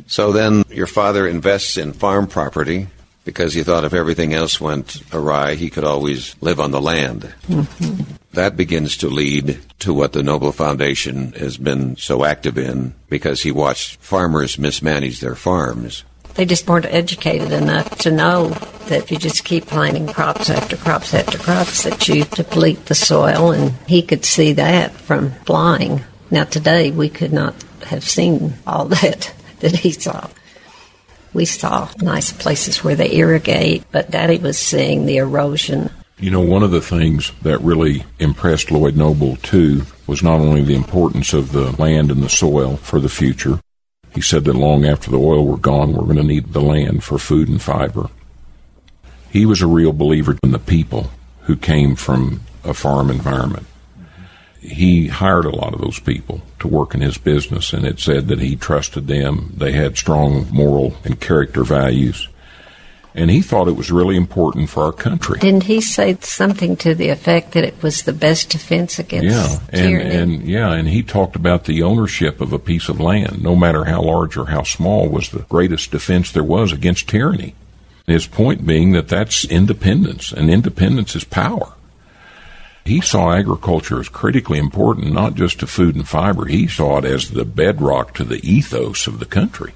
So then your father invests in farm property because he thought if everything else went awry, he could always live on the land. Mm-hmm. That begins to lead to what the Noble Foundation has been so active in, because he watched farmers mismanage their farms. They just weren't educated enough to know that if you just keep planting crops after crops after crops, that you deplete the soil, and he could see that from flying. Now today we could not have seen all that he saw. We saw nice places where they irrigate, but Daddy was seeing the erosion. You know, one of the things that really impressed Lloyd Noble, too, was not only the importance of the land and the soil for the future. He said that long after the oil were gone, we're going to need the land for food and fiber. He was a real believer in the people who came from a farm environment. He hired a lot of those people to work in his business, and it said that he trusted them. They had strong moral and character values, and he thought it was really important for our country. Didn't he say something to the effect that it was the best defense against tyranny? And he talked about the ownership of a piece of land, no matter how large or how small, was the greatest defense there was against tyranny. His point being that that's independence, and independence is power. He saw agriculture as critically important, not just to food and fiber. He saw it as the bedrock to the ethos of the country.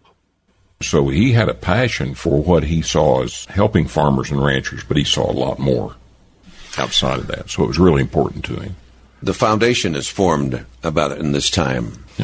So he had a passion for what he saw as helping farmers and ranchers, but he saw a lot more outside of that. So it was really important to him. The foundation is formed about in this time. In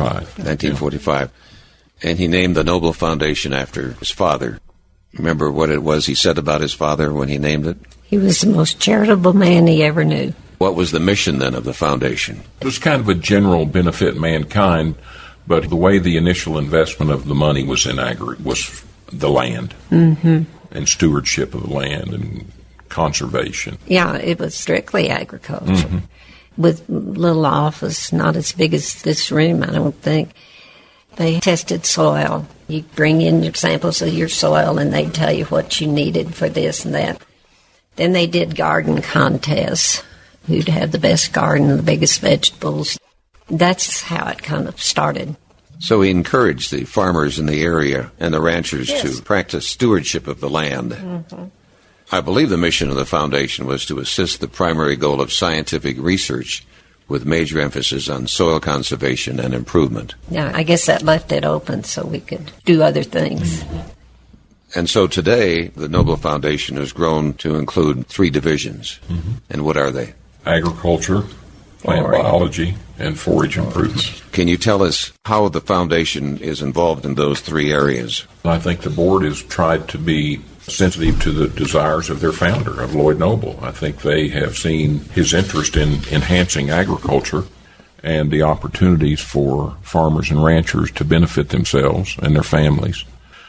1945. Yeah. And he named the Noble Foundation after his father. Remember what it was he said about his father when he named it? He was the most charitable man he ever knew. What was the mission then of the foundation? It was kind of a general benefit mankind, but the way the initial investment of the money was in was the land, mm-hmm. and stewardship of the land and conservation. Yeah, it was strictly agriculture, mm-hmm. with little office, not as big as this room, I don't think. They tested soil. You bring in your samples of your soil, and they'd tell you what you needed for this and that. Then they did garden contests. Who'd have the best garden, the biggest vegetables. That's how it kind of started. So he encouraged the farmers in the area and the ranchers yes. to practice stewardship of the land. Mm-hmm. I believe the mission of the foundation was to assist the primary goal of scientific research with major emphasis on soil conservation and improvement. Yeah, I guess that left it open so we could do other things. Mm-hmm. And so today, the Noble Foundation has grown to include 3 divisions. Mm-hmm. And what are they? Agriculture, plant biology, and forage improvements. Can you tell us how the foundation is involved in those 3 areas? I think the board has tried to be sensitive to the desires of their founder, of Lloyd Noble. I think they have seen his interest in enhancing agriculture and the opportunities for farmers and ranchers to benefit themselves and their families.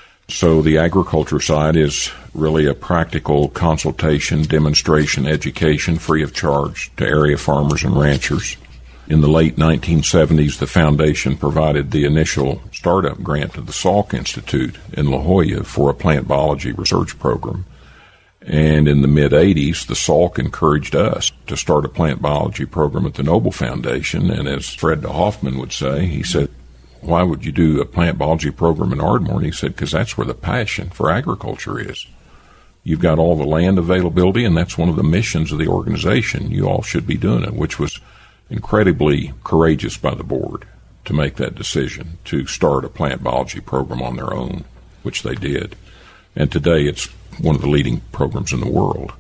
So the agriculture side is really a practical consultation, demonstration, education free of charge to area farmers and ranchers. In the late 1970s, the foundation provided the initial startup grant to the Salk Institute in La Jolla for a plant biology research program. And in the mid-'80s, the Salk encouraged us to start a plant biology program at the Noble Foundation. And as Fred Hoffman would say, he said, "Why would you do a plant biology program in Ardmore?" And he said, "Because that's where the passion for agriculture is. You've got all the land availability, and that's one of the missions of the organization. You all should be doing it," which was incredibly courageous by the board to make that decision to start a plant biology program on their own, which they did. And today it's one of the leading programs in the world.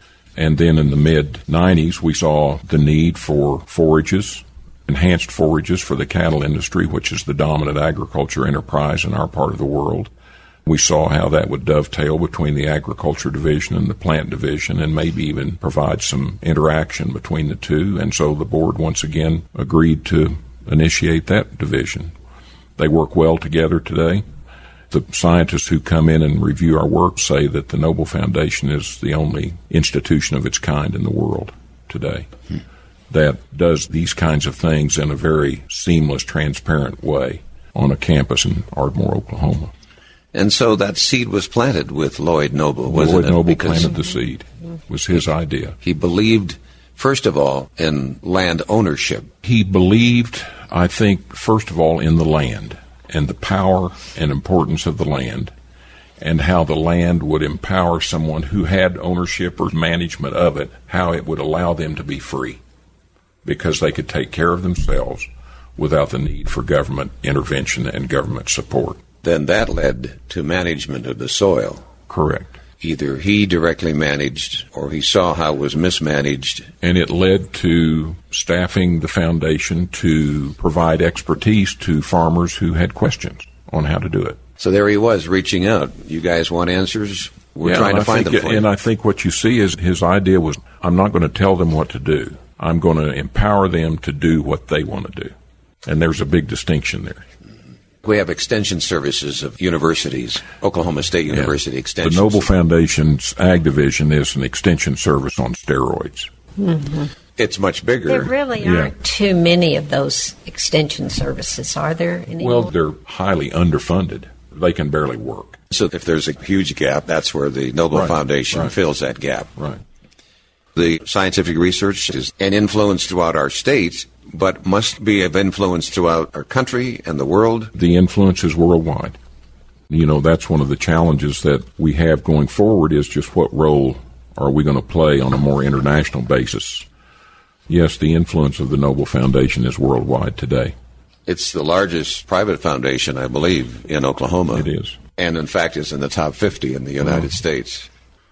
And then in the mid-'90s, we saw the need for forages, enhanced forages for the cattle industry, which is the dominant agriculture enterprise in our part of the world. We saw how that would dovetail between the agriculture division and the plant division and maybe even provide some interaction between the two. And so the board once again agreed to initiate that division. They work well together today. The scientists who come in and review our work say that the Noble Foundation is the only institution of its kind in the world today that does these kinds of things in a very seamless, transparent way on a campus in Ardmore, Oklahoma. And so that seed was planted with Lloyd Noble, wasn't it? Lloyd Noble planted the seed. It was his idea. He believed, first of all, in land ownership. He believed, I think, first of all, in the land. and the power and importance of the land, and how the land would empower someone who had ownership or management of it, how it would allow them to be free because they could take care of themselves without the need for government intervention and government support. Then that led to management of the soil. Correct. Either he directly managed or he saw how it was mismanaged. And it led to staffing the foundation to provide expertise to farmers who had questions on how to do it. So there he was, reaching out. You guys want answers? We're trying to find them for you. And I think what you see is his idea was, I'm not going to tell them what to do. I'm going to empower them to do what they want to do. And there's a big distinction there. We have extension services of universities, Oklahoma State University Extension. The Noble Foundation's Ag Division is an extension service on steroids. Mm-hmm. It's much bigger. There really aren't too many of those extension services, are there anymore? Well, they're highly underfunded. They can barely work. So if there's a huge gap, that's where the Noble Foundation fills that gap. Right. The scientific research is an influence throughout our state, but must be of influence throughout our country and the world. The influence is worldwide. You know, that's one of the challenges that we have going forward is just what role are we going to play on a more international basis. Yes, the influence of the Noble Foundation is worldwide today. It's the largest private foundation, I believe, in Oklahoma. It is. And, in fact, is in the top 50 in the United States.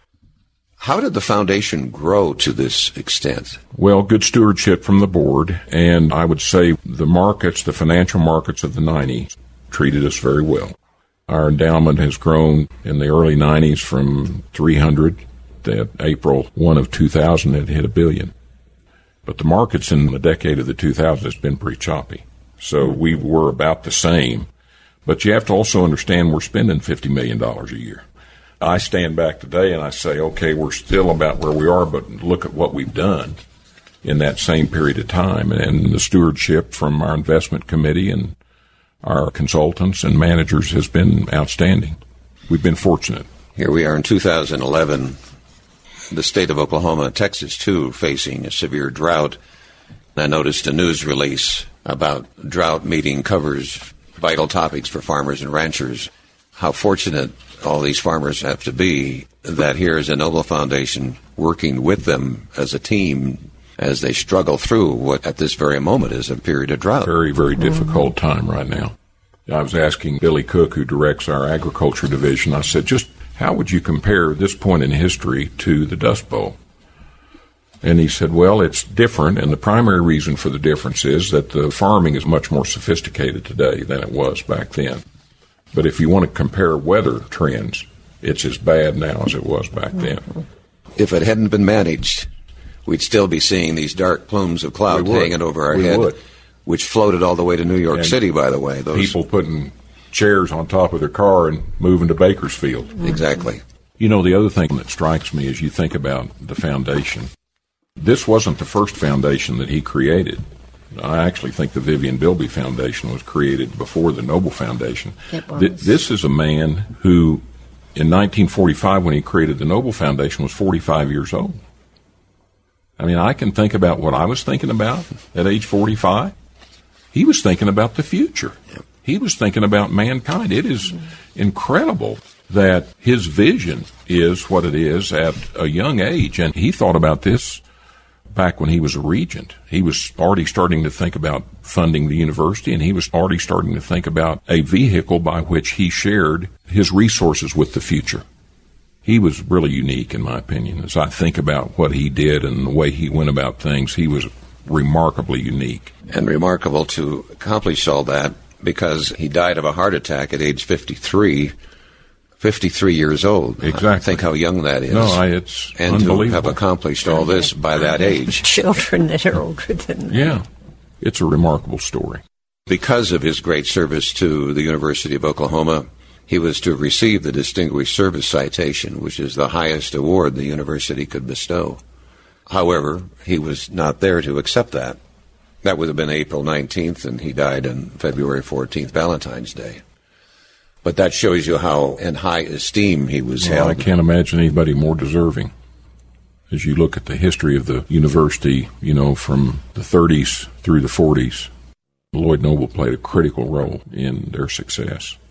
How did the foundation grow to this extent? Well, good stewardship from the board, and I would say the markets, the financial markets of the 90s, treated us very well. Our endowment has grown in the early 90s from 300 to April 1 of 2000, it hit $1 billion. But the markets in the decade of the 2000s has been pretty choppy. So we were about the same. But you have to also understand we're spending $50 million a year. I stand back today and I say, okay, we're still about where we are, but look at what we've done in that same period of time. And the stewardship from our investment committee and our consultants and managers has been outstanding. We've been fortunate. Here we are in 2011, the state of Oklahoma, Texas too, facing a severe drought. I noticed a news release about drought meeting covers vital topics for farmers and ranchers. How fortunate all these farmers have to be that here is a Noble Foundation working with them as a team as they struggle through what at this very moment is a period of drought. Very, very difficult time right now. I was asking Billy Cook, who directs our agriculture division, I said, just how would you compare this point in history to the Dust Bowl? And he said, well, it's different, and the primary reason for the difference is that the farming is much more sophisticated today than it was back then. But if you want to compare weather trends, it's as bad now as it was back then. If it hadn't been managed, we'd still be seeing these dark plumes of cloud hanging over our head, which floated all the way to New York City, by the way. Those people putting chairs on top of their car and moving to Bakersfield. Exactly. You know, the other thing that strikes me as you think about the foundation, this wasn't the first foundation that he created. I actually think the Vivian Bilby Foundation was created before the Noble Foundation. This is a man who, in 1945, when he created the Noble Foundation, was 45 years old. I mean, I can think about what I was thinking about at age 45. He was thinking about the future. He was thinking about mankind. It is incredible that his vision is what it is at a young age, and he thought about this back when he was a regent. He was already starting to think about funding the university, and he was already starting to think about a vehicle by which he shared his resources with the future. He was really unique, in my opinion. As I think about what he did and the way he went about things, he was remarkably unique. And remarkable to accomplish all that because he died of a heart attack at age 53. 53 years old. Exactly. Think how young that is. No, it's and unbelievable. To have accomplished all this by that age. Children that are older than that. Yeah, it's a remarkable story. Because of his great service to the University of Oklahoma, he was to receive the Distinguished Service Citation, which is the highest award the university could bestow. However, he was not there to accept that. That would have been April 19th, and he died on February 14th, Valentine's Day. But that shows you how in high esteem he was held. I can't imagine anybody more deserving. As you look at the history of the university, you know, from the 30s through the 40s, Lloyd Noble played a critical role in their success.